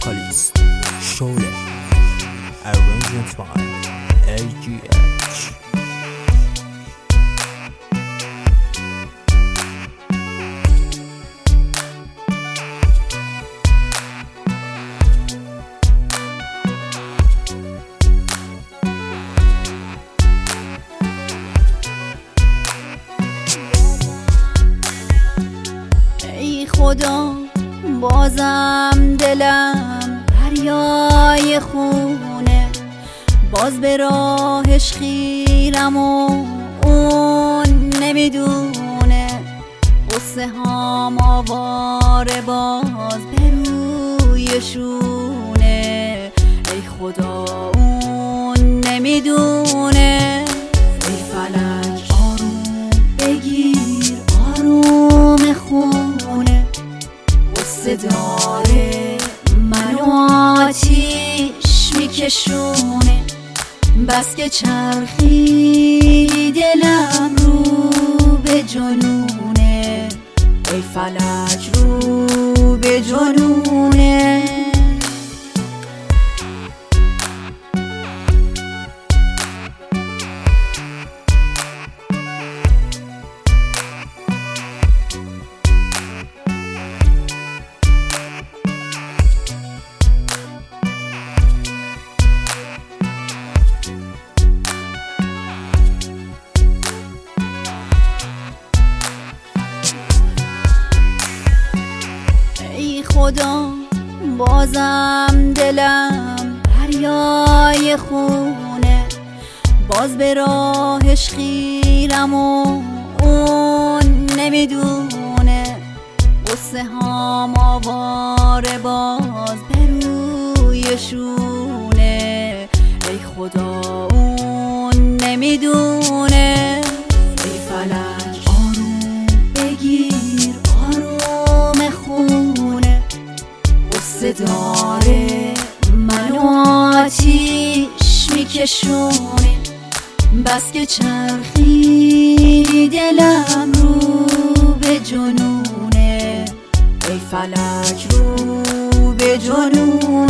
vocalist Shole, arrangement by AGH. ای خدا بازم دلم دریای خونه، باز به راهش خیرم و اون نمیدونه. قصه هام آواره باز به روی شونه، ای خدا اون نمیدونه. ای فلک آروم بگیر آروم خونه، قصه داره منو آتیش میکشونه. بس که چرخی دلم رو به جنونه، ای فلک رو به جنونه. ای خدا بازم دلم دریای خونه، باز به راهش خیرم و اون نمیدونه. قصه هام آواره باز به روی شونه، ای خدا اون نمیدونه. ای فلک آروم بگیر آروم خونه، قصه داره منو آتیش میکشونه. بس که چرخی دلم رو به جنونه، ای فلک رو به جنونه.